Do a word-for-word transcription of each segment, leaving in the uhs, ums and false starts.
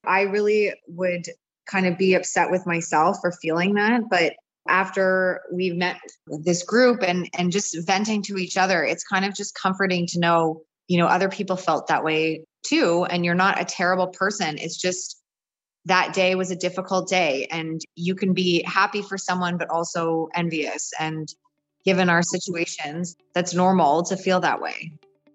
I really would kind of be upset with myself for feeling that. But after we've met this group and, and just venting to each other, it's kind of just comforting to know, you know, other people felt that way too. And you're not a terrible person. It's just that day was a difficult day, and you can be happy for someone, but also envious. And given our situations, that's normal to feel that way.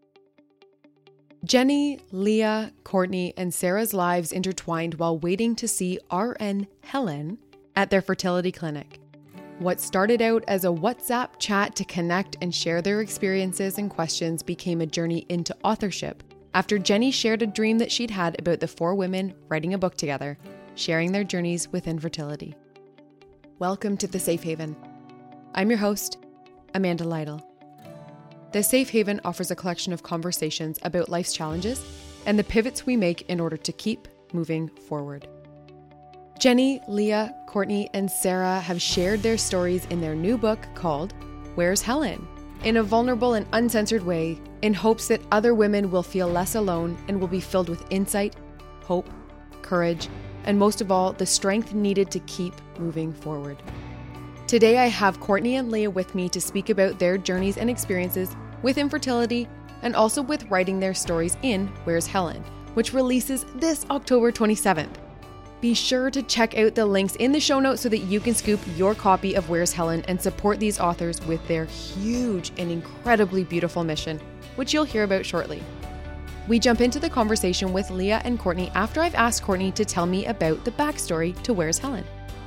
Jenny, Leah, Courtney, and Sarah's lives intertwined while waiting to see R N Helen at their fertility clinic. What started out as a WhatsApp chat to connect and share their experiences and questions became a journey into authorship after Jenny shared a dream that she'd had about the four women writing a book together, sharing their journeys with infertility. Welcome to The Safe Haven. I'm your host, Amanda Lytle. The Safe Haven offers a collection of conversations about life's challenges and the pivots we make in order to keep moving forward. Jenny, Leah, Courtney, and Sarah have shared their stories in their new book called Where's Helen? In a vulnerable and uncensored way, in hopes that other women will feel less alone and will be filled with insight, hope, courage, and most of all, the strength needed to keep moving forward. Today, I have Courtney and Leah with me to speak about their journeys and experiences with infertility and also with writing their stories in Where's Helen, which releases this October twenty-seventh. Be sure to check out the links in the show notes so that you can scoop your copy of Where's Helen and support these authors with their huge and incredibly beautiful mission, which you'll hear about shortly. We jump into the conversation with Leah and Courtney after I've asked Courtney to tell me about the backstory to Where's Helen.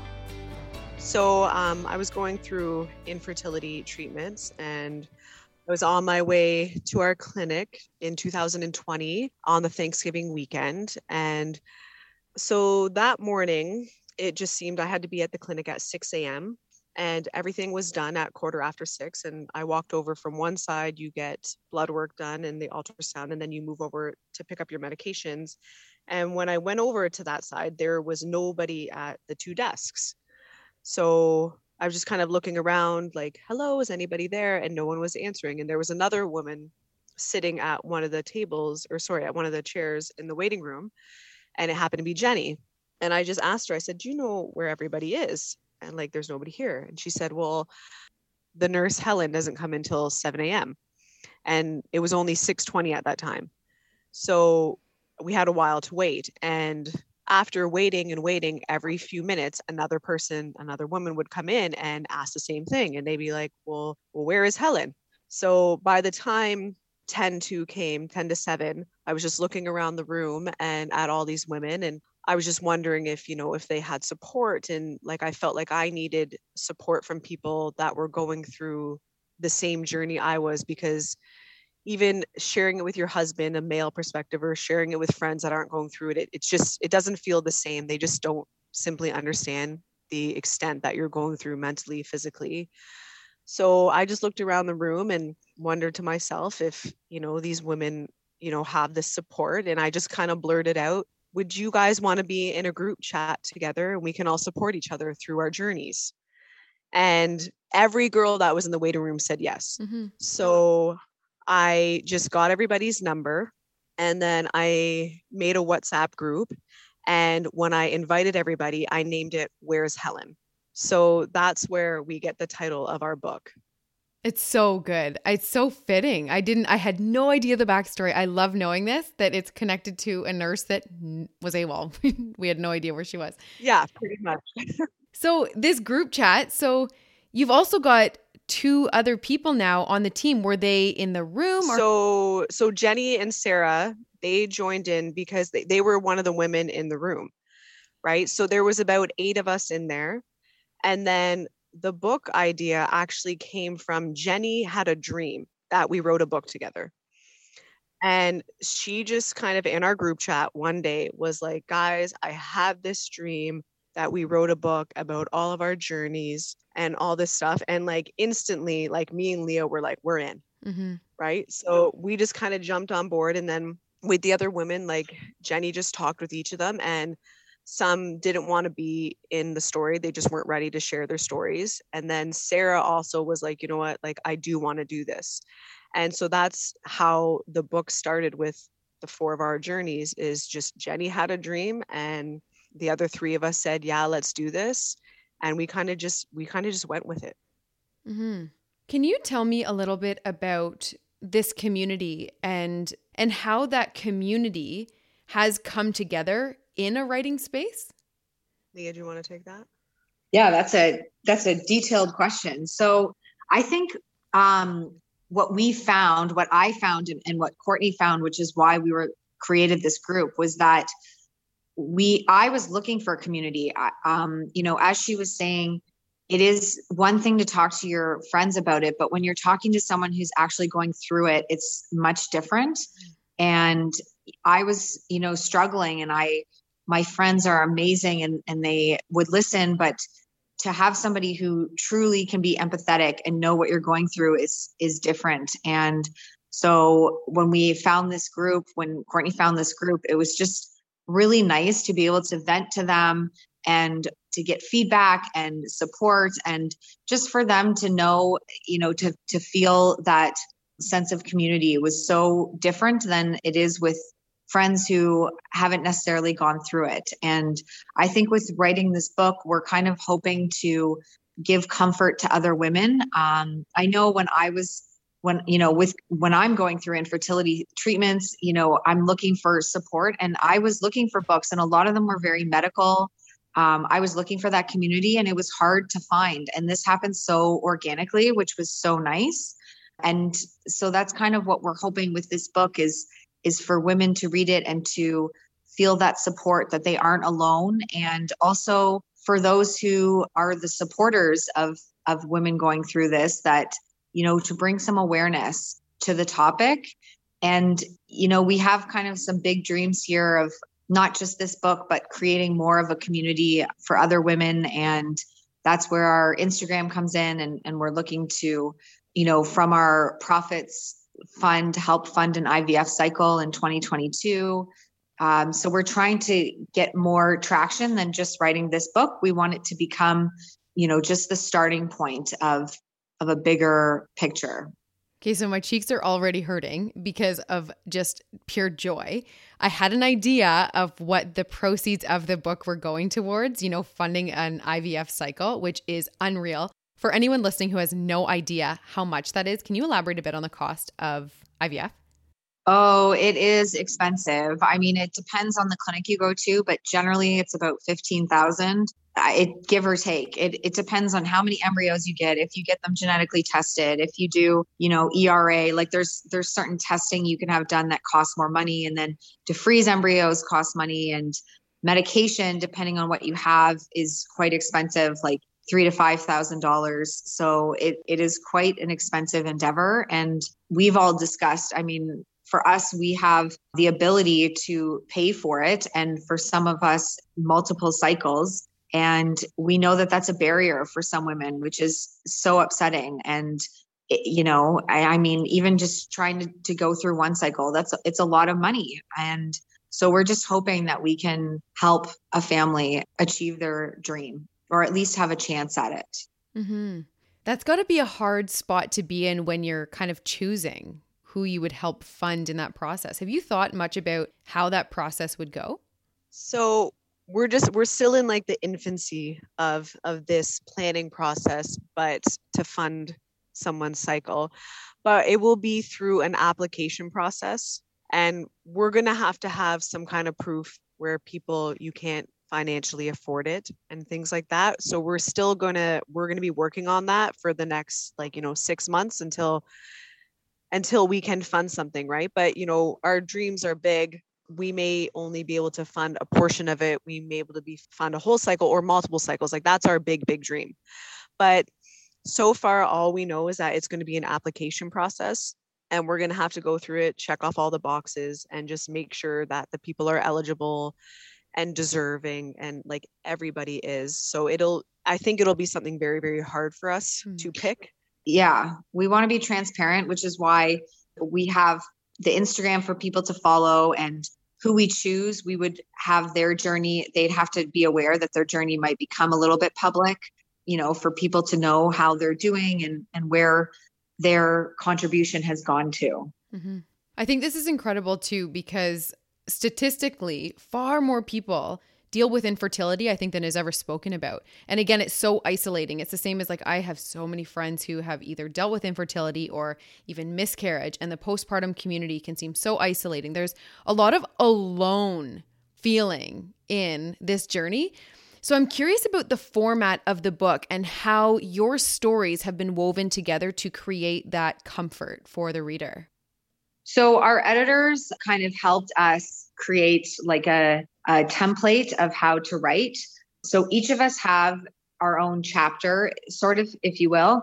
So um, I was going through infertility treatments, and I was on my way to our clinic in two thousand twenty on the Thanksgiving weekend. And so that morning, it just seemed I had to be at the clinic at six a.m. and everything was done at quarter after six. And I walked over from one side, you get blood work done and the ultrasound, and then you move over to pick up your medications. And when I went over to that side, there was nobody at the two desks. So I was just kind of looking around like, hello, is anybody there? And no one was answering. And there was another woman sitting at one of the tables, or sorry, at one of the chairs in the waiting room. And it happened to be Jenny. And I just asked her, I said, do you know where everybody is? And like, there's nobody here. And she said, well, the nurse Helen doesn't come until seven a.m. And it was only six twenty at that time. So we had a while to wait. And after waiting and waiting, every few minutes, another person, another woman would come in and ask the same thing. And they'd be like, well, well, where is Helen? So by the time ten to came, ten to seven, I was just looking around the room and at all these women. And I was just wondering if, you know, if they had support. And like, I felt like I needed support from people that were going through the same journey I was, because even sharing it with your husband, a male perspective, or sharing it with friends that aren't going through it, it, it's just, it doesn't feel the same. They just don't simply understand the extent that you're going through mentally, physically. So I just looked around the room and wondered to myself if, you know, these women, you know, have this support. And I just kind of blurted out, would you guys want to be in a group chat together and we can all support each other through our journeys? And every girl that was in the waiting room said yes. Mm-hmm. So I just got everybody's number, and then I made a WhatsApp group. And when I invited everybody, I named it Where's Helen? So that's where we get the title of our book. It's so good. It's so fitting. I didn't, I had no idea the backstory. I love knowing this, that it's connected to a nurse that was AWOL. We had no idea where she was. Yeah, pretty much. So this group chat, so you've also got two other people now on the team. Were they in the room? Or- so, so Jenny and Sarah, they joined in because they, they were one of the women in the room, right? So there was about eight of us in there. And then the book idea actually came from Jenny had a dream that we wrote a book together. And she just kind of in our group chat one day was like, guys, I have this dream that we wrote a book about all of our journeys and all this stuff. And like instantly, like me and Leah were like, we're in. Mm-hmm. Right. So we just kind of jumped on board. And then with the other women, like Jenny just talked with each of them, and some didn't want to be in the story. They just weren't ready to share their stories. And then Sarah also was like, you know what, like I do want to do this. And so that's how the book started, with the the four of our journeys is just Jenny had a dream and the other three of us said, yeah, let's do this. And we kind of just, we kind of just went with it. Mm-hmm. Can you tell me a little bit about this community and, and how that community has come together in a writing space? Leah, do you want to take that? Yeah, that's a, that's a detailed question. So I think, um, what we found, what I found and, and what Courtney found, which is why we were created this group, was that we, I was looking for a community. Um, you know, as she was saying, it is one thing to talk to your friends about it, but when you're talking to someone who's actually going through it, it's much different. And I was, you know, struggling, and I, my friends are amazing and, and they would listen, but to have somebody who truly can be empathetic and know what you're going through is, is different. And so when we found this group, when Courtney found this group, it was just really nice to be able to vent to them and to get feedback and support, and just for them to know, you know, to, to feel that sense of community was so different than it is with friends who haven't necessarily gone through it. And I think with writing this book, we're kind of hoping to give comfort to other women. Um, I know when I was, when, you know, with, when I'm going through infertility treatments, you know, I'm looking for support, and I was looking for books, and a lot of them were very medical. Um, I was looking for that community, and it was hard to find. And this happened so organically, which was so nice. And so that's kind of what we're hoping with this book is, is for women to read it and to feel that support, that they aren't alone. And also for those who are the supporters of, of women going through this, that, you know, to bring some awareness to the topic. And, you know, we have kind of some big dreams here of not just this book, but creating more of a community for other women. And that's where our Instagram comes in. And, and we're looking to, you know, from our profits fund, help fund an I V F cycle in twenty twenty-two. Um, so we're trying to get more traction than just writing this book. We want it to become, you know, just the starting point of, of a bigger picture. Okay, so my cheeks are already hurting because of just pure joy. I had an idea of what the proceeds of the book were going towards, you know, funding an I V F cycle, which is unreal. For anyone listening who has no idea how much that is, can you elaborate a bit on the cost of I V F? Oh, it is expensive. I mean, it depends on the clinic you go to, but generally it's about fifteen thousand. It give or take. It it depends on how many embryos you get. If you get them genetically tested, if you do, you know, E R A, like there's there's certain testing you can have done that costs more money, and then to freeze embryos costs money, and medication, depending on what you have, is quite expensive, like three to five thousand dollars. So it it is quite an expensive endeavor, and we've all discussed. I mean, for us, we have the ability to pay for it, and for some of us, multiple cycles. And we know that that's a barrier for some women, which is so upsetting. And, it, you know, I, I mean, even just trying to, to go through one cycle, that's, it's a lot of money. And so we're just hoping that we can help a family achieve their dream, or at least have a chance at it. Mm-hmm. That's got to be a hard spot to be in when you're kind of choosing who you would help fund in that process. Have you thought much about how that process would go? So we're just, we're still in like the infancy of, of this planning process, but to fund someone's cycle, but it will be through an application process. And we're going to have to have some kind of proof where people, you can't financially afford it and things like that. So we're still going to, we're going to be working on that for the next, like, you know, six months until, until we can fund something. Right. But, you know, our dreams are big. We may only be able to fund a portion of it. We may be able to be fund a whole cycle or multiple cycles. Like that's our big, big dream. But so far, all we know is that it's going to be an application process, and we're going to have to go through it, check off all the boxes, and just make sure that the people are eligible and deserving, and like everybody is. So it'll, I think it'll be something very, very hard for us mm. to pick. Yeah. We want to be transparent, which is why we have the Instagram for people to follow, and who we choose, we would have their journey. They'd have to be aware that their journey might become a little bit public, you know, for people to know how they're doing and, and where their contribution has gone to. Mm-hmm. I think this is incredible too, because statistically, far more people deal with infertility, I think, than is ever spoken about. And again, it's so isolating. It's the same as like, I have so many friends who have either dealt with infertility or even miscarriage, and the postpartum community can seem so isolating. There's a lot of alone feeling in this journey. So I'm curious about the format of the book and how your stories have been woven together to create that comfort for the reader. So our editors kind of helped us create like a, a template of how to write. So each of us have our own chapter, sort of, if you will.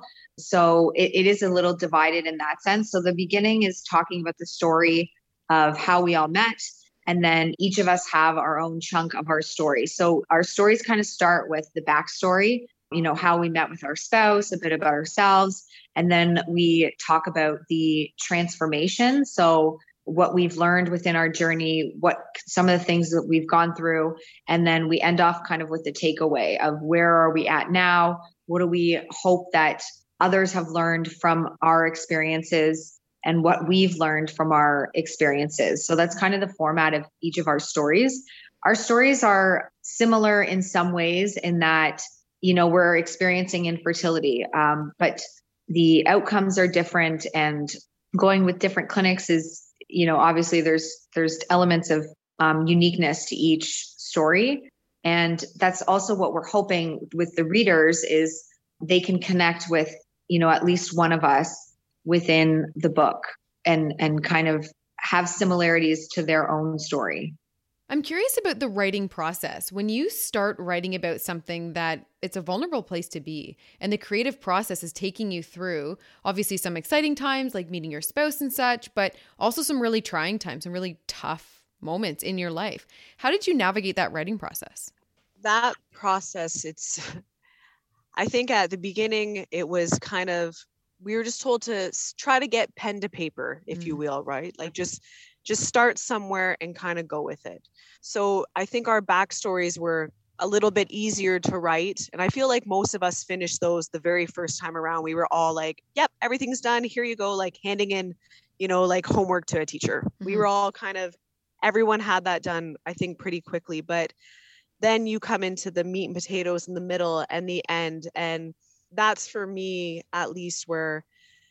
So it, it is a little divided in that sense. So the beginning is talking about the story of how we all met. And then each of us have our own chunk of our story. So our stories kind of start with the backstory, you know, how we met with our spouse, a bit about ourselves. And then we talk about the transformation. So what we've learned within our journey, what some of the things that we've gone through. And then we end off kind of with the takeaway of where are we at now? What do we hope that others have learned from our experiences and what we've learned from our experiences. So that's kind of the format of each of our stories. Our stories are similar in some ways in that, you know, we're experiencing infertility, um, but the outcomes are different, and going with different clinics is, you know, obviously there's, there's elements of um, uniqueness to each story. And that's also what we're hoping with the readers is they can connect with, you know, at least one of us within the book and and kind of have similarities to their own story. I'm curious about the writing process. When you start writing about something that it's a vulnerable place to be, and the creative process is taking you through obviously some exciting times like meeting your spouse and such, but also some really trying times and really tough moments in your life. How did you navigate that writing process? That process, it's, I think at the beginning, it was kind of, we were just told to try to get pen to paper, if mm. you will, right? Like just, just start somewhere and kind of go with it. So I think our backstories were a little bit easier to write. And I feel like most of us finished those the very first time around. We were all like, yep, everything's done. Here you go. Like handing in, you know, like homework to a teacher. Mm-hmm. We were all kind of, everyone had that done, I think, pretty quickly. But then you come into the meat and potatoes in the middle and the end. And that's for me, at least, where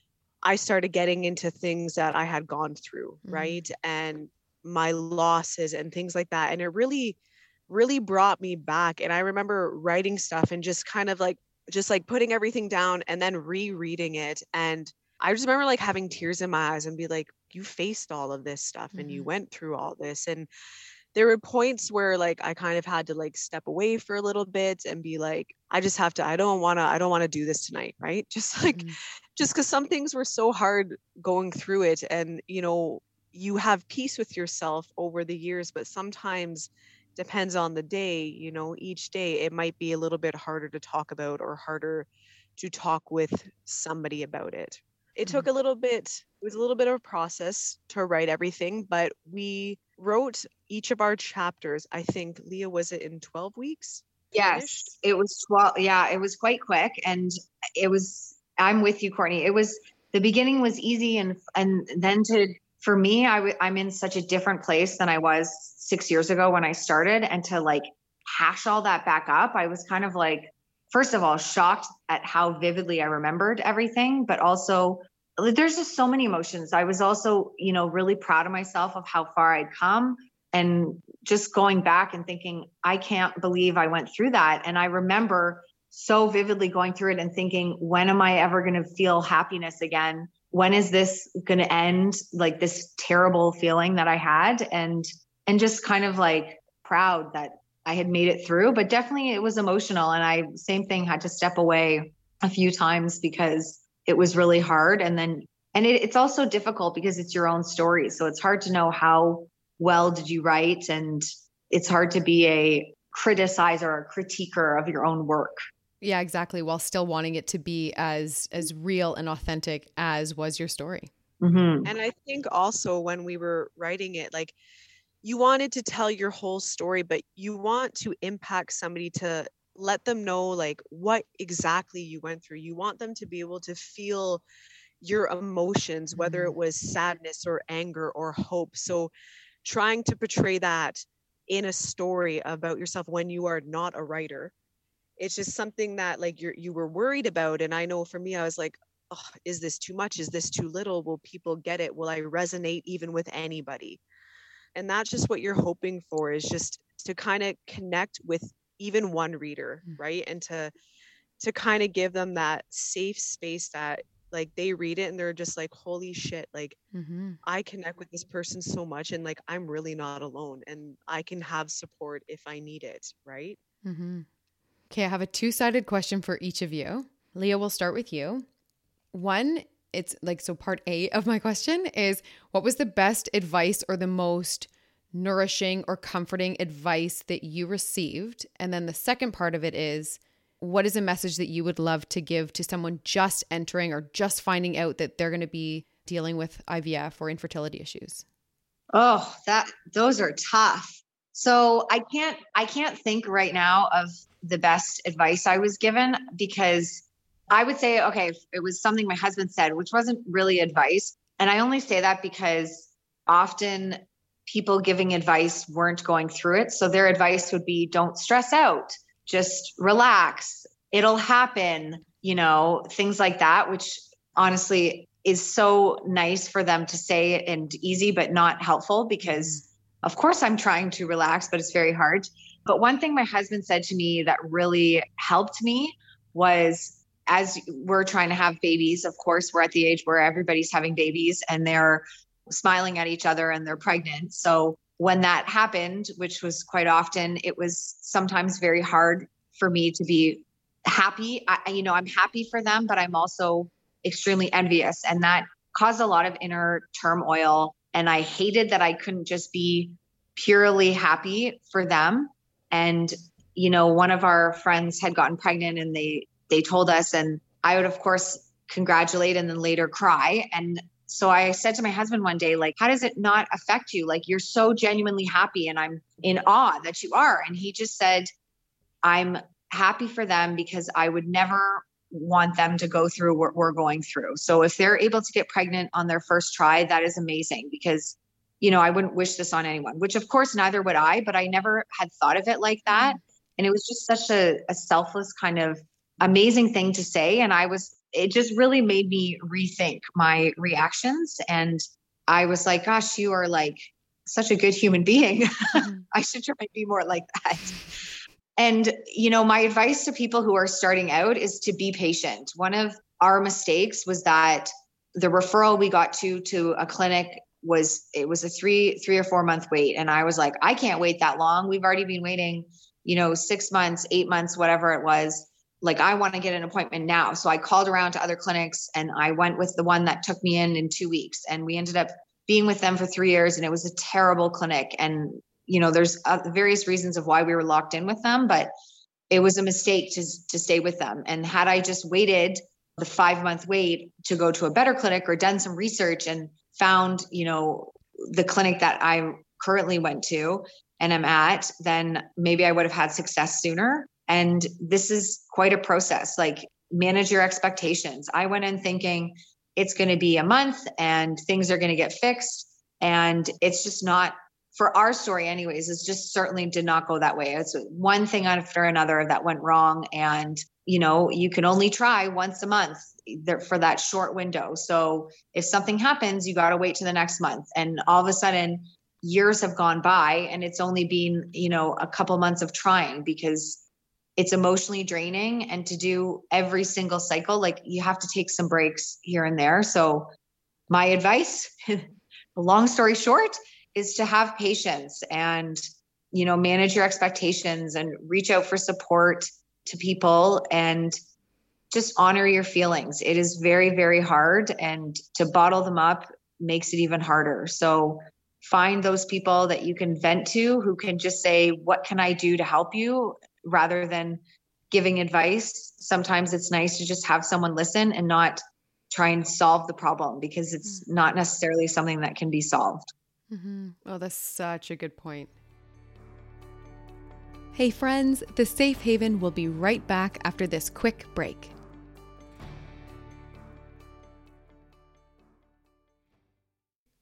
I started getting into things that I had gone through, mm-hmm. right? And my losses and things like that. And it really, really brought me back. And I remember writing stuff and just kind of like, just like putting everything down and then rereading it. And I just remember like having tears in my eyes and be like, you faced all of this stuff mm-hmm. and you went through all this. And there were points where like I kind of had to like step away for a little bit and be like, I just have to, I don't want to, I don't want to do this tonight. Right. Just like, mm-hmm. just because some things were so hard going through it. And, you know, you have peace with yourself over the years, but sometimes depends on the day, you know, each day it might be a little bit harder to talk about or harder to talk with somebody about it. It mm-hmm. took a little bit, it was a little bit of a process to write everything, but we wrote each of our chapters. I think, Leah, was it in twelve weeks? Yes, finished? It was twelve. Yeah, it was quite quick. And it was, I'm with you, Courtney. It was, the beginning was easy. And, and then to, for me, I w- I'm in such a different place than I was six years ago when I started. And to like hash all that back up, I was kind of like, first of all, shocked at how vividly I remembered everything, but also there's just so many emotions. I was also, you know, really proud of myself of how far I'd come, and just going back and thinking, I can't believe I went through that. And I remember so vividly going through it and thinking, when am I ever going to feel happiness again? When is this going to end? Like this terrible feeling that I had, and, and just kind of like proud that I had made it through, but definitely it was emotional. And I, same thing, had to step away a few times because it was really hard. And then, and it, it's also difficult because it's your own story. So it's hard to know how well did you write? And it's hard to be a criticizer or a critiquer of your own work. Yeah, exactly. While still wanting it to be as, as real and authentic as was your story. Mm-hmm. And I think also when we were writing it, like you wanted to tell your whole story, but you want to impact somebody, to let them know like what exactly you went through. You want them to be able to feel your emotions, whether it was sadness or anger or hope. So trying to portray that in a story about yourself when you are not a writer, it's just something that like you're, you were worried about. And I know for me, I was like, oh, is this too much? Is this too little? Will people get it? Will I resonate even with anybody? And that's just what you're hoping for, is just to kind of connect with even one reader, right? And to to kind of give them that safe space that like they read it and they're just like, holy shit, like mm-hmm. I connect with this person so much, and like I'm really not alone, and I can have support if I need it, right? Mm-hmm. Okay, I have a two-sided question for each of you. Leah, we'll start with you. One, it's like, so part A of my question is, what was the best advice or the most nourishing or comforting advice that you received? And then the second part of it is, what is a message that you would love to give to someone just entering or just finding out that they're going to be dealing with I V F or infertility issues? Oh, that those are tough. So I can't, I can't think right now of the best advice I was given, because I would say, okay, it was something my husband said, which wasn't really advice. And I only say that because often people giving advice weren't going through it. So their advice would be, don't stress out, just relax, it'll happen, you know, things like that, which honestly is so nice for them to say and easy, but not helpful, because of course I'm trying to relax, but it's very hard. But one thing my husband said to me that really helped me was, as we're trying to have babies, of course, we're at the age where everybody's having babies and they're smiling at each other and they're pregnant. So when that happened, which was quite often, it was sometimes very hard for me to be happy. I, you know, I'm happy for them, but I'm also extremely envious. And that caused a lot of inner turmoil. And I hated that I couldn't just be purely happy for them. And, you know, one of our friends had gotten pregnant and they, they told us, and I would of course congratulate and then later cry. And so I said to my husband one day, like, how does it not affect you? Like, you're so genuinely happy and I'm in awe that you are. And he just said, I'm happy for them because I would never want them to go through what we're going through. So if they're able to get pregnant on their first try, that is amazing, because, you know, I wouldn't wish this on anyone, which of course neither would I, but I never had thought of it like that. And it was just such a, a selfless kind of amazing thing to say. And I was, it just really made me rethink my reactions. And I was like, gosh, you are like such a good human being. Mm-hmm. I should try to be more like that. And, you know, my advice to people who are starting out is to be patient. One of our mistakes was that the referral we got to, to a clinic was, it was a three, three or four month wait. And I was like, I can't wait that long. We've already been waiting, you know, six months, eight months, whatever it was. Like, I want to get an appointment now. So I called around to other clinics and I went with the one that took me in in two weeks. And we ended up being with them for three years and it was a terrible clinic. And, you know, there's uh, various reasons of why we were locked in with them, but it was a mistake to, to stay with them. And had I just waited the five month wait to go to a better clinic or done some research and found, you know, the clinic that I currently went to and am at, then maybe I would have had success sooner. And this is quite a process. Like, manage your expectations. I went in thinking it's going to be a month and things are going to get fixed. And it's just not, for our story anyways, it's just certainly did not go that way. It's one thing after another that went wrong. And, you know, you can only try once a month for that short window. So if something happens, you got to wait to the next month. And all of a sudden years have gone by and it's only been, you know, a couple months of trying, because it's emotionally draining. And to do every single cycle, like, you have to take some breaks here and there. So my advice, long story short, is to have patience and, you know, manage your expectations and reach out for support to people and just honor your feelings. It is very, very hard, and to bottle them up makes it even harder. So find those people that you can vent to, who can just say, what can I do to help you? Rather than giving advice. Sometimes it's nice to just have someone listen and not try and solve the problem, because it's mm-hmm. not necessarily something that can be solved. Mm-hmm. Oh, that's such a good point. Hey friends, The Safe Haven will be right back after this quick break.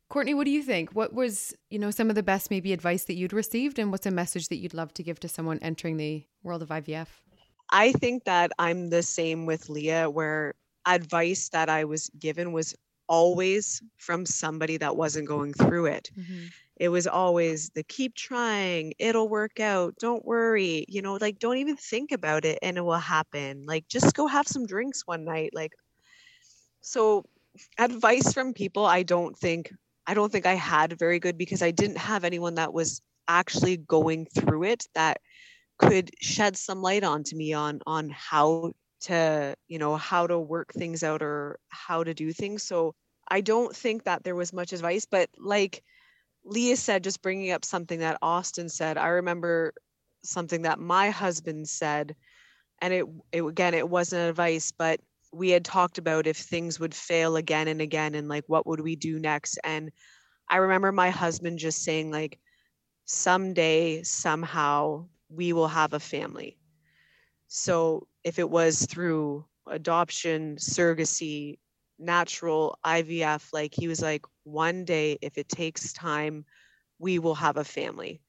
Courtney, what do you think? What was, you know, some of the best maybe advice that you'd received, and what's a message that you'd love to give to someone entering the world of I V F? I think that I'm the same with Leah, where advice that I was given was always from somebody that wasn't going through it. Mm-hmm. It was always the keep trying, it'll work out, don't worry, you know, like don't even think about it and it will happen. Like just go have some drinks one night. Like, so advice from people, I don't think, I don't think I had very good, because I didn't have anyone that was actually going through it that could shed some light onto me on, on how to, you know, how to work things out or how to do things. So I don't think that there was much advice, but like Leah said, just bringing up something that Austin said, I remember something that my husband said, and it, it again, it wasn't advice, but we had talked about if things would fail again and again, and like, what would we do next? And I remember my husband just saying like, someday, somehow we will have a family. So if it was through adoption, surrogacy, natural I V F, like he was like, one day, if it takes time, we will have a family.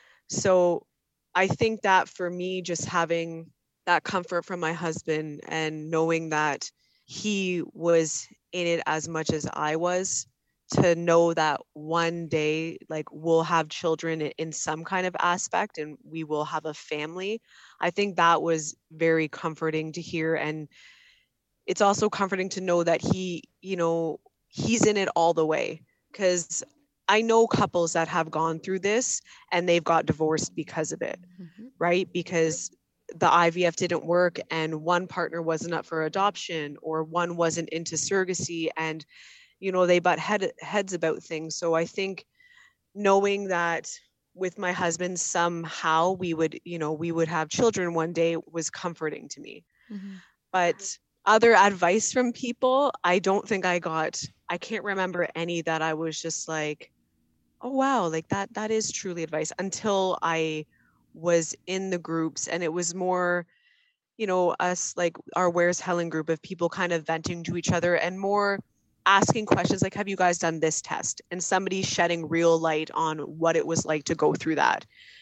So I think that for me, just having that comfort from my husband and knowing that he was in it as much as I was, to know that one day, like we'll have children in some kind of aspect and we will have a family. I think that was very comforting to hear. And it's also comforting to know that he, you know, he's in it all the way. Because I know couples that have gone through this and they've got divorced because of it, mm-hmm. right? Because the I V F didn't work and one partner wasn't up for adoption, or one wasn't into surrogacy, and you know, they butt head, heads about things. So I think knowing that with my husband, somehow we would, you know, we would have children one day was comforting to me. Mm-hmm. But other advice from people, I don't think I got, I can't remember any that I was just like, oh, wow, like that, that is truly advice, until I was in the groups. And it was more, you know, us, like our Where's Helen group of people kind of venting to each other and more asking questions like, have you guys done this test? And somebody shedding real light on what it was like to go through that.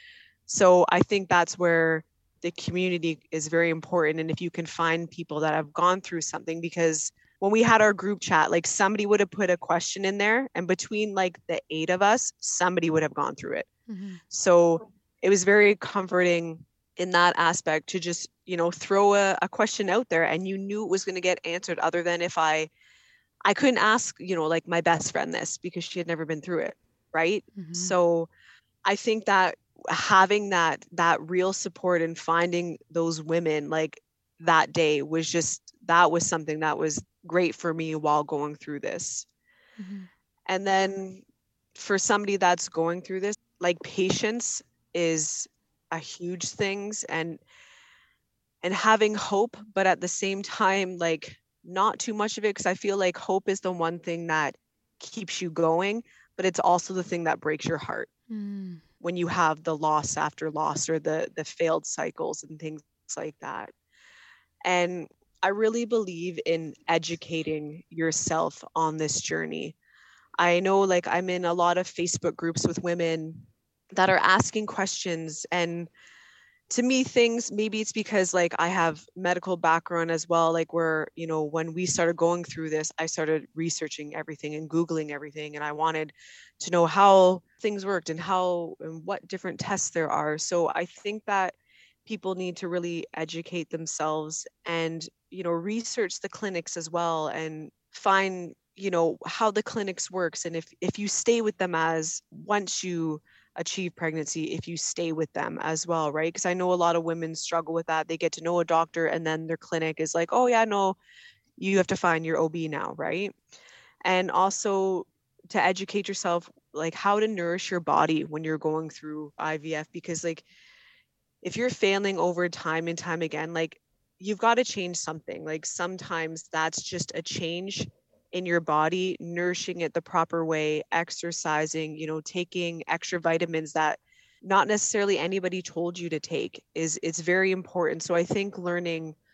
So I think that's where the community is very important. And if you can find people that have gone through something, because when we had our group chat, like somebody would have put a question in there, and between like the eight of us, somebody would have gone through it. Mm-hmm. So it was very comforting in that aspect to just, you know, throw a, a question out there and you knew it was going to get answered, other than if I I couldn't ask, you know, like my best friend this because she had never been through it. Right. Mm-hmm. So I think that having that, that real support and finding those women like that day was just, that was something that was great for me while going through this. Mm-hmm. And then for somebody that's going through this, like patience is a huge thing, and, and having hope, but at the same time, like, not too much of it, because I feel like hope is the one thing that keeps you going, but it's also the thing that breaks your heart mm. when you have the loss after loss, or the the failed cycles and things like that. And I really believe in educating yourself on this journey. I know, like, I'm in a lot of Facebook groups with women that are asking questions, and to me, things, maybe it's because like I have medical background as well, like where, you know, when we started going through this, I started researching everything and Googling everything. And I wanted to know how things worked and how and what different tests there are. So I think that people need to really educate themselves and, you know, research the clinics as well and find, you know, how the clinics works. And if, if you stay with them, as once you achieve pregnancy, if you stay with them as well, right? Because I know a lot of women struggle with that. They get to know a doctor and then their clinic is like, oh yeah, no, you have to find your O B now, right? And also to educate yourself, like how to nourish your body when you're going through I V F, because like if you're failing over time and time again, like you've got to change something. Like sometimes that's just a change in your body, nourishing it the proper way, exercising, you know, taking extra vitamins that not necessarily anybody told you to take is, it's very important. So I think learning,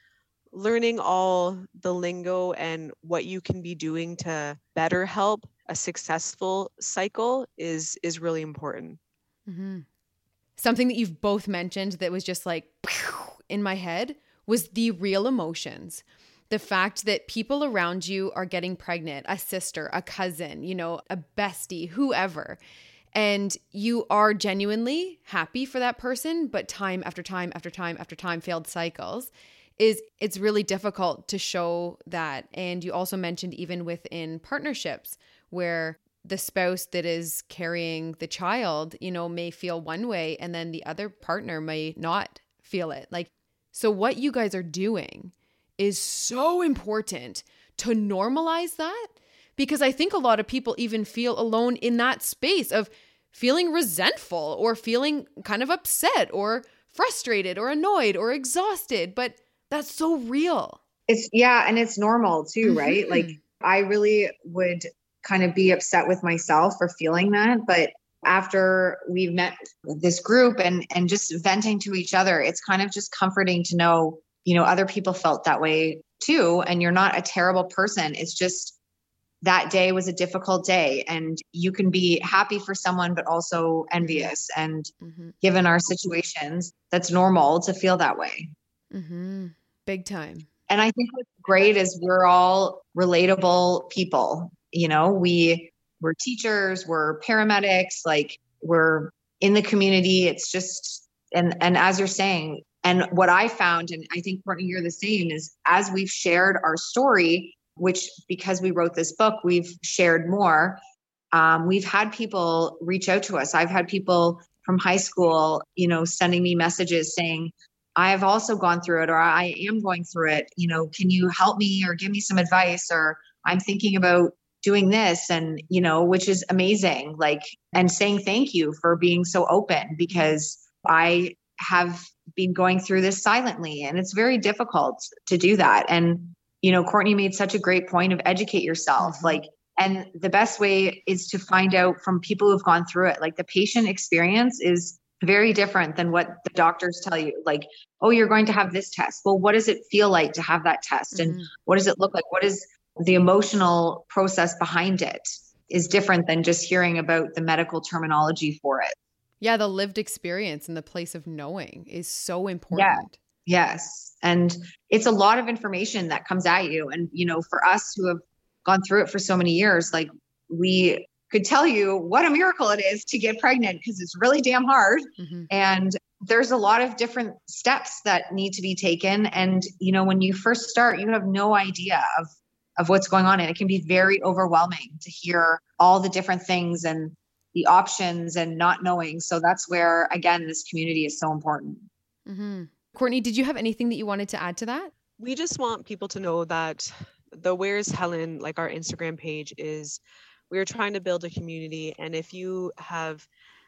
learning all the lingo and what you can be doing to better help a successful cycle is is really important. Mm-hmm. Something that you've both mentioned that was just like in my head was the real emotions. The fact that people around you are getting pregnant, a sister, a cousin, you know, a bestie, whoever, and you are genuinely happy for that person, but time after time after time after time, failed cycles, is it's really difficult to show that. And you also mentioned even within partnerships where the spouse that is carrying the child, you know, may feel one way and then the other partner may not feel it. Like, so what you guys are doing is so important to normalize that, because I think a lot of people even feel alone in that space of feeling resentful or feeling kind of upset or frustrated or annoyed or exhausted, but that's so real. It's yeah. And it's normal too, right? Mm-hmm. Like I really would kind of be upset with myself for feeling that. But after we've met this group and, and just venting to each other, it's kind of just comforting to know, you know, other people felt that way too. And you're not a terrible person. It's just that day was a difficult day and you can be happy for someone, but also envious. And Mm-hmm. given our situations, that's normal to feel that way. Mm-hmm. Big time. And I think what's great is we're all relatable people. You know, we we're teachers, we're paramedics, like we're in the community. It's just, and, and as you're saying, and what I found, and I think Courtney, you're the same, is as we've shared our story, which because we wrote this book, we've shared more. Um, we've had people reach out to us. I've had people from high school, you know, sending me messages saying, I have also gone through it, or I am going through it. You know, can you help me or give me some advice? Or I'm thinking about doing this, and, you know, which is amazing. Like, and saying thank you for being so open, because I have been going through this silently and it's very difficult to do that. And, you know, Courtney made such a great point of educate yourself. Mm-hmm. Like, and the best way is to find out from people who've gone through it. Like the patient experience is very different than what the doctors tell you. Like, oh, you're going to have this test. Well, what does it feel like to have that test? Mm-hmm. And what does it look like? What is the emotional process behind it is different than just hearing about the medical terminology for it. Yeah. The lived experience and the place of knowing is so important. Yeah. Yes. And it's a lot of information that comes at you. And, you know, for us who have gone through it for so many years, like we could tell you what a miracle it is to get pregnant, because it's really damn hard. Mm-hmm. And there's a lot of different steps that need to be taken. And, you know, when you first start, you have no idea of, of what's going on. And it can be very overwhelming to hear all the different things and the options and not knowing. So that's where, again, this community is so important. Mm-hmm. Courtney, did you have anything that you wanted to add to that? We just want people to know that the Where's Helen, like our Instagram page, is we're trying to build a community. And if you have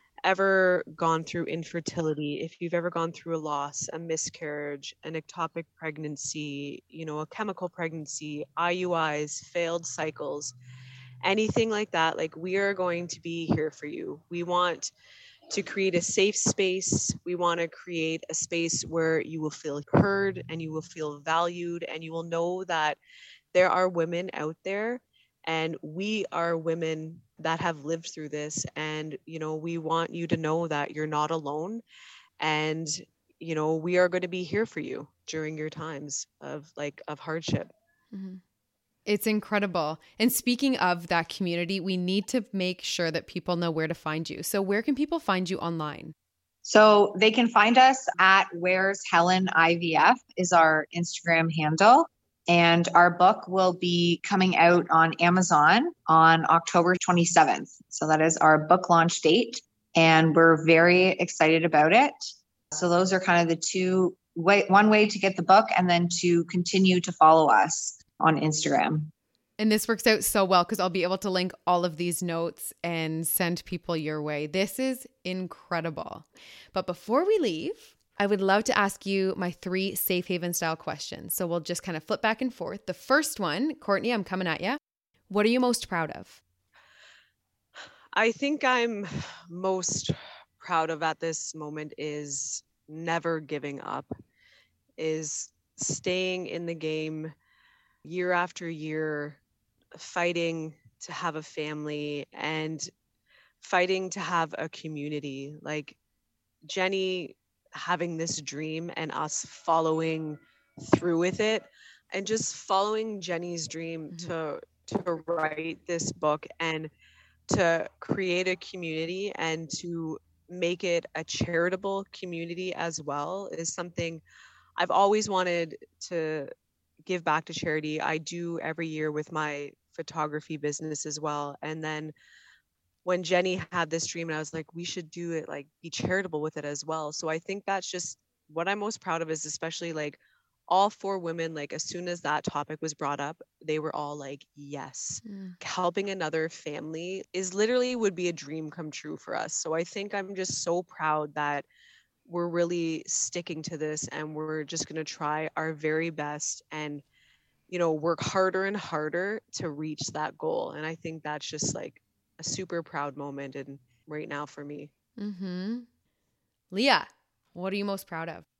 ever gone through infertility, if you've ever gone through a loss, a miscarriage, an ectopic pregnancy, you know, a chemical pregnancy, I U Is, failed cycles, anything like that, like we are going to be here for you. We want to create a safe space. We want to create a space where you will feel heard and you will feel valued, and you will know that there are women out there, and we are women that have lived through this. And, you know, we want you to know that you're not alone. And, you know, we are going to be here for you during your times of like, of hardship. Mm-hmm. It's incredible. And speaking of that community, we need to make sure that people know where to find you. So where can people find you online? So they can find us at Where's Helen I V F is our Instagram handle. And our book will be coming out on Amazon on October twenty-seventh. So that is our book launch date. And we're very excited about it. So those are kind of the two way, one way to get the book, and then to continue to follow us on Instagram. And this works out so well because I'll be able to link all of these notes and send people your way. This is incredible. But before we leave, I would love to ask you my three Safe Haven style questions. So we'll just kind of flip back and forth. The first one, Courtney, I'm coming at you. What are you most proud of? I think I'm most proud of at this moment is never giving up, is staying in the game year after year, fighting to have a family and fighting to have a community. Like Jenny having this dream and us following through with it, and just following Jenny's dream mm-hmm. to to write this book and to create a community and to make it a charitable community as well is something I've always wanted to give back to charity. I do every year with my photography business as well. And then when Jenny had this dream, and I was like, we should do it, like be charitable with it as well. So I think that's just what I'm most proud of, is especially like all four women, like as soon as that topic was brought up, they were all like, yes, mm. helping another family is literally would be a dream come true for us. So I think I'm just so proud that we're really sticking to this, and we're just going to try our very best and, you know, work harder and harder to reach that goal. And I think that's just like a super proud moment and right now for me. Mm-hmm. Leah, what are you most proud of?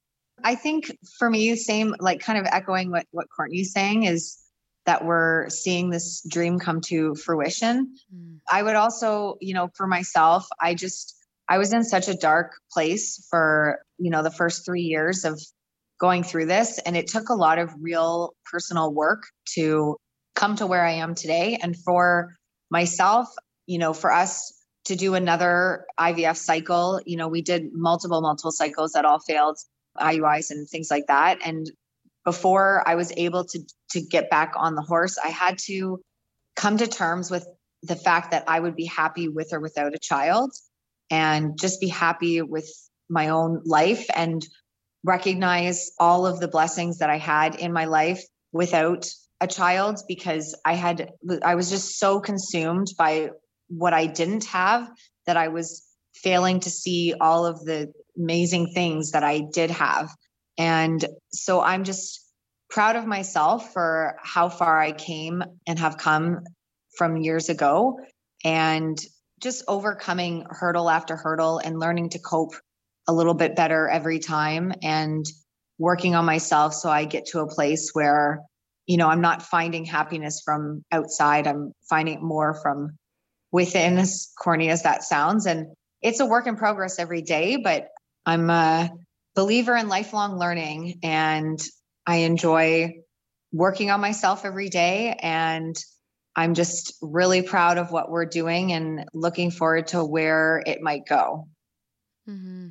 I think for me, same, like kind of echoing what, what Courtney's saying, is that we're seeing this dream come to fruition. Mm. I would also, you know, for myself, I just, I was in such a dark place for, you know, the first three years of going through this. And it took a lot of real personal work to come to where I am today. And for myself, you know, for us to do another I V F cycle, you know, we did multiple, multiple cycles that all failed, I U Is and things like that. And before I was able to, to get back on the horse, I had to come to terms with the fact that I would be happy with or without a child, and just be happy with my own life and recognize all of the blessings that I had in my life without a child, because I had, I was just so consumed by what I didn't have that I was failing to see all of the amazing things that I did have. And so I'm just proud of myself for how far I came and have come from years ago, and just overcoming hurdle after hurdle and learning to cope a little bit better every time, and working on myself so I get to a place where, you know, I'm not finding happiness from outside. I'm finding it more from within, as corny as that sounds. And it's a work in progress every day, but I'm a believer in lifelong learning, and I enjoy working on myself every day. And I'm just really proud of what we're doing and looking forward to where it might go. Mm-hmm.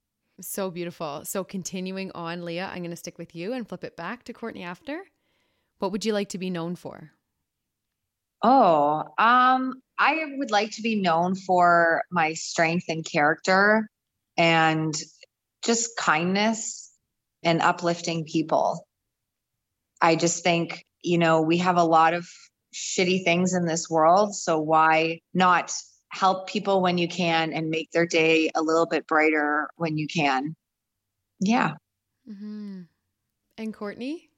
So beautiful. So continuing on, Leah, I'm going to stick with you and flip it back to Courtney after. What would you like to be known for? Oh, um, I would like to be known for my strength and character and just kindness and uplifting people. I just think, you know, we have a lot of shitty things in this world. So why not help people when you can and make their day a little bit brighter when you can? Yeah. Mm-hmm. And Courtney?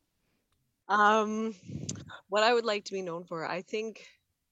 Um, what I would like to be known for, I think,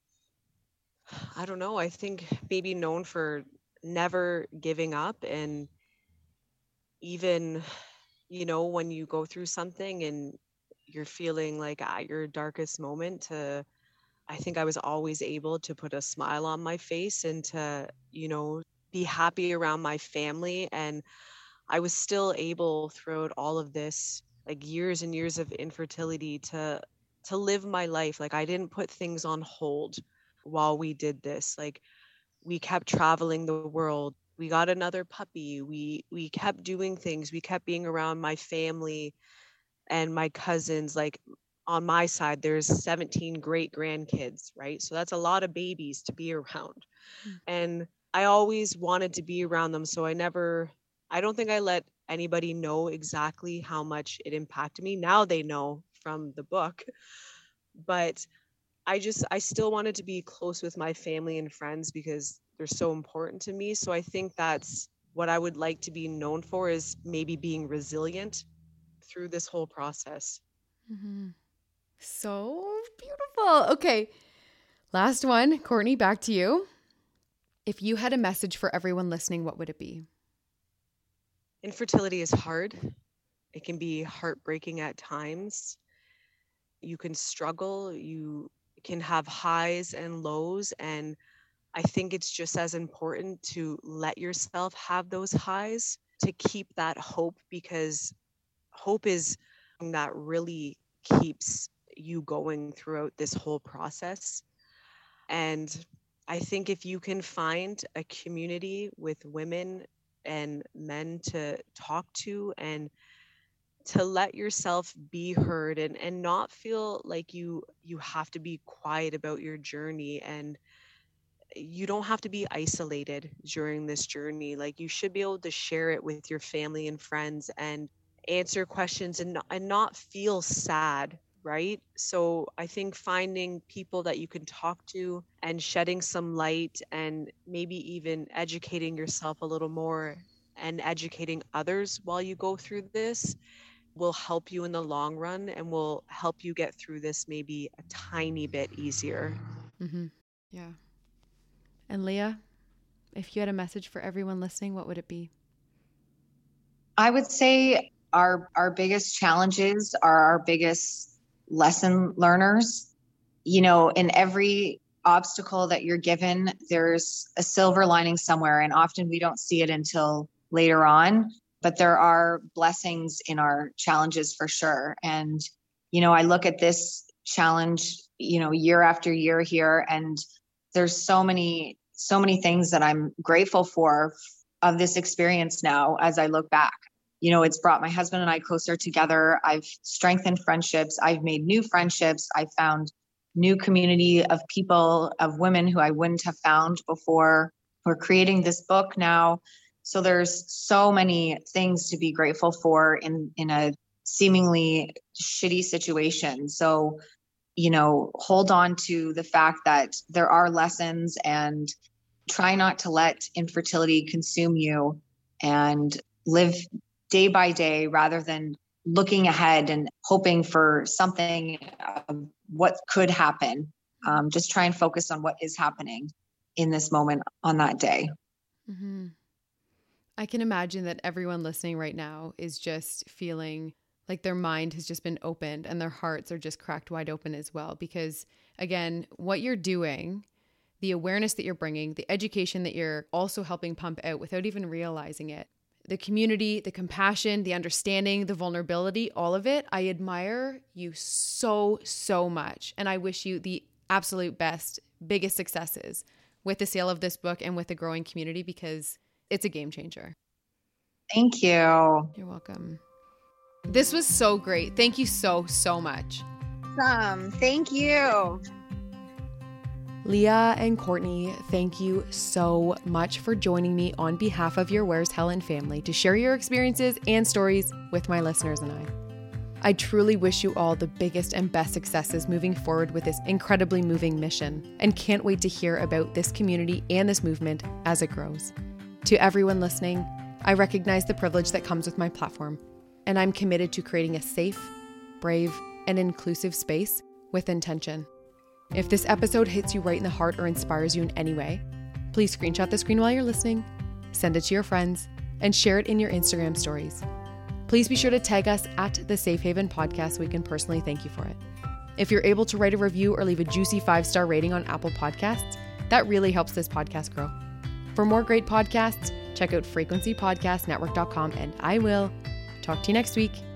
I don't know, I think maybe known for never giving up, and even, you know, when you go through something and you're feeling like at your darkest moment, to, I think I was always able to put a smile on my face and to, you know, be happy around my family. And I was still able throughout all of this, like years and years of infertility, to to live my life. Like I didn't put things on hold while we did this. Like we kept traveling the world. We got another puppy. We we kept doing things. We kept being around my family and my cousins. Like on my side, there's seventeen great grandkids, right? So that's a lot of babies to be around. Mm-hmm. And I always wanted to be around them. So I never, I don't think I let anybody know exactly how much it impacted me. Now they know from the book, but I just, I still wanted to be close with my family and friends because they're so important to me. So I think that's what I would like to be known for, is maybe being resilient through this whole process. Mm-hmm. So beautiful. Okay. Last one. Courtney, back to you. If you had a message for everyone listening, what would it be? Infertility is hard. It can be heartbreaking at times. You can struggle, you can have highs and lows. And I think it's just as important to let yourself have those highs, to keep that hope, because hope is that really keeps you going throughout this whole process. And I think if you can find a community with women and men to talk to and to let yourself be heard, and, and not feel like you you have to be quiet about your journey, and you don't have to be isolated during this journey. Like, you should be able to share it with your family and friends and answer questions and, and not feel sad, right? So I think finding people that you can talk to and shedding some light, and maybe even educating yourself a little more and educating others while you go through this will help you in the long run, and will help you get through this maybe a tiny bit easier. Mm-hmm. Yeah. And Leah, if you had a message for everyone listening, what would it be? I would say our our biggest challenges are our biggest lesson learners. You know, in every obstacle that you're given, there's a silver lining somewhere, and often we don't see it until later on. But there are blessings in our challenges for sure. And, you know, I look at this challenge, you know, year after year here, and there's so many, so many things that I'm grateful for of this experience now as I look back. You know, it's brought my husband and I closer together. I've strengthened friendships. I've made new friendships. I found new community of people, of women who I wouldn't have found before. We're creating this book now. So there's so many things to be grateful for in, in a seemingly shitty situation. So, you know, hold on to the fact that there are lessons, and try not to let infertility consume you, and live day by day rather than looking ahead and hoping for something, uh, what could happen. Um, just try and focus on what is happening in this moment on that day. Mm-hmm. I can imagine that everyone listening right now is just feeling like their mind has just been opened and their hearts are just cracked wide open as well. Because again, what you're doing, the awareness that you're bringing, the education that you're also helping pump out without even realizing it, the community, the compassion, the understanding, the vulnerability, all of it, I admire you so, so much. And I wish you the absolute best, biggest successes with the sale of this book and with the growing community, because it's a game changer. Thank you. You're welcome. This was so great. Thank you so, so much. Awesome. Thank you. Leah and Courtney, thank you so much for joining me on behalf of your Where's Helen family to share your experiences and stories with my listeners and I. I truly wish you all the biggest and best successes moving forward with this incredibly moving mission, and can't wait to hear about this community and this movement as it grows. To everyone listening, I recognize the privilege that comes with my platform, and I'm committed to creating a safe, brave, and inclusive space with intention. If this episode hits you right in the heart or inspires you in any way, please screenshot the screen while you're listening, send it to your friends, and share it in your Instagram stories. Please be sure to tag us at the Safe Haven Podcast so we can personally thank you for it. If you're able to write a review or leave a juicy five-star rating on Apple Podcasts, that really helps this podcast grow. For more great podcasts, check out frequency podcast network dot com, and I will talk to you next week.